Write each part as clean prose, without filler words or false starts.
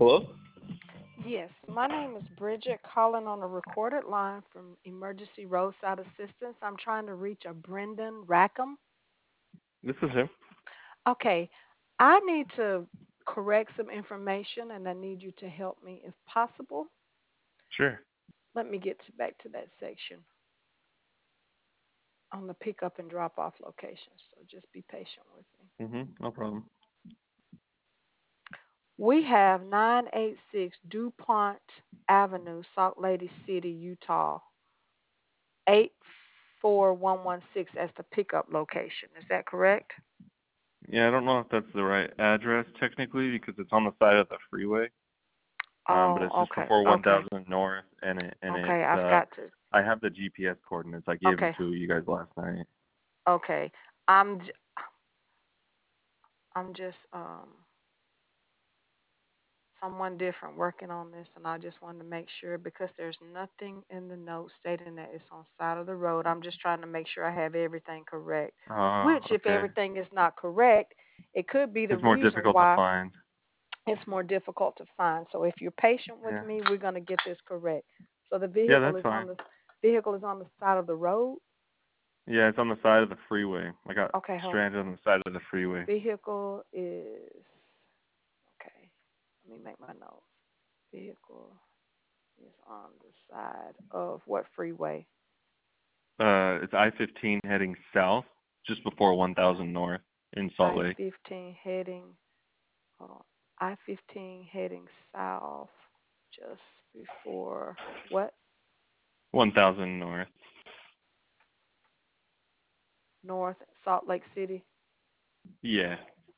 Hello? Yes, my name is Bridget, calling on a recorded line from Emergency Roadside Assistance. I'm trying to reach a Brendan Rackham. This is him. Okay, I need to correct some information and I need you to help me if possible. Sure. Let me get back to that section on the pickup and drop off location. So just be patient with me. No problem. We have 986 DuPont Avenue, Salt Lake City, Utah, 84116 as the pickup location. Is that correct? Yeah, I don't know if that's the right address technically because it's on the side of the freeway. But Oh, it's just okay, before okay, 1000 North, and okay. it's I've got to. I have the GPS coordinates. I gave them Okay, to you guys last night. okay. I'm j- I'm just someone different working on this, and I just wanted to make sure because there's nothing in the note stating that it's on side of the road. I'm just trying to make sure I have everything correct. Oh, Which, if okay. everything is not correct, it could be the It's more reason difficult to why find. it's more difficult to find. So if you're patient with Yeah. me, we're going to get this correct. So the Yeah, vehicle that's is on fine. the vehicle is on the side of the road. Yeah, it's on the side of the freeway. I got Okay, hold. stranded on the side of the freeway. Vehicle is okay. Let me make my notes. Vehicle is on the side of what freeway? It's I-15 heading south, just before 1000 North in Salt Lake. I-15 heading. Hold on. I-15 heading south, just before what? 1000 North. North Salt Lake City. Yeah.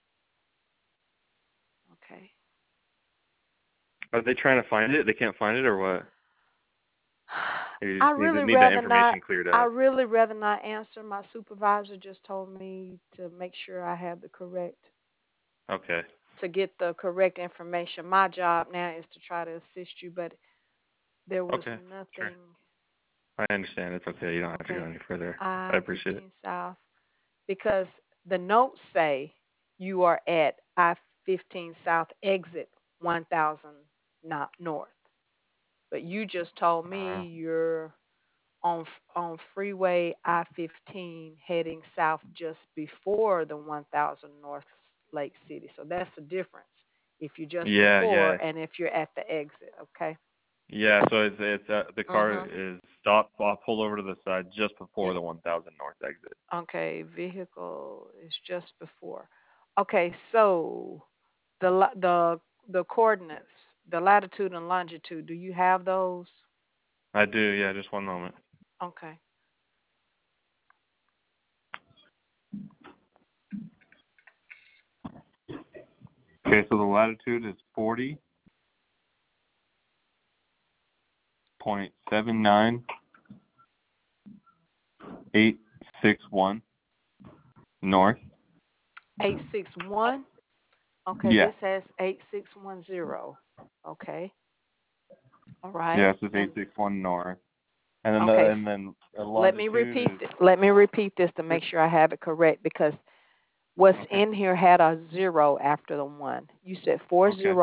Okay. Are they trying to find it? They can't find it or what? Or you I just really need that rather not. information cleared I up. really rather not answer. My supervisor just told me to make sure I have the correct Okay. to get the correct information. My job now is to try to assist you, but there was Okay. Sure. nothing. I understand. It's okay. You don't have to go Okay, any further. I I appreciate it. 15 South because the notes say you are at I 15 South exit 1000 not north, but you just told Uh, me you're on freeway I-15 heading south just before the 1000 North Lake City. So that's the difference. If you're just yeah, before yeah. and if you're at the exit, okay? Yeah, so it's the car Mhm. is stopped. I'll pull over to the side just before the 1000 North exit. Okay, vehicle is just before. Okay, so the coordinates, the latitude and longitude, do you have those? I do. Yeah, just one moment. Okay. Okay, so the latitude is 40.79861 north. 861. Okay, Yeah. this has 8610. Okay. All right. Yeah, it's just And 861 north. And then okay, the let me longitude repeat is let me repeat this to yep. make sure I have it correct because what's Okay. in here had a zero after the one. You said Okay.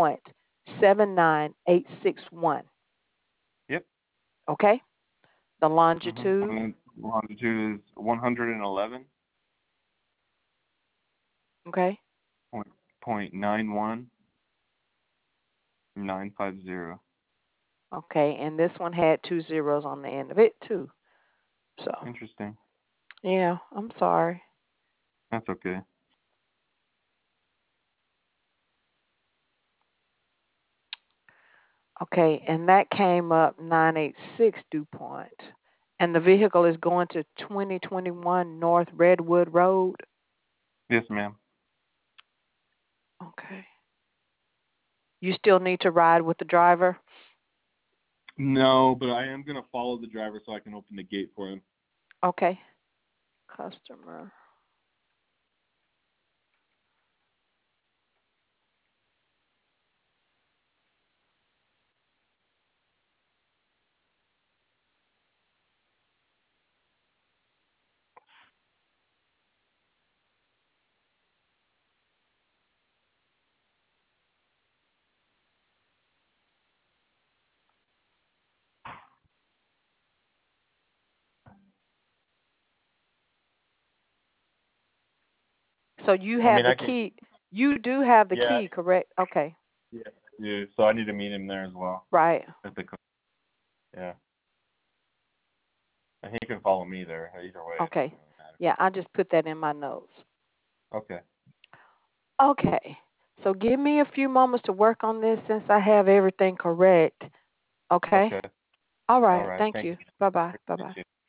40.79861. Yep. Okay? The And longitude. then longitude is 111 Okay? point 91950. Okay, and this one had two zeros on the end of it too. So, Interesting. yeah, I'm sorry. That's okay. Okay, and that came up 986 DuPont. And the vehicle is going to 2021 North Redwood Road. Yes, ma'am. Okay. You still need to ride with the driver? No, but I am gonna follow the driver so I can open the gate for him. Okay. Customer. So you I have mean, the I can. key. You do have the Yeah. key, correct? Okay. Yeah. Yeah. So I need to meet him there as well. Right. At the. Yeah. And he can follow me there. Either way, it Okay. doesn't really matter. Yeah, I just put that in my notes. Okay. Okay. So give me a few moments to work on this since I have everything correct. Okay. Okay. All All right. right. Thank Thank you. you. Bye bye. Bye Appreciate bye. you.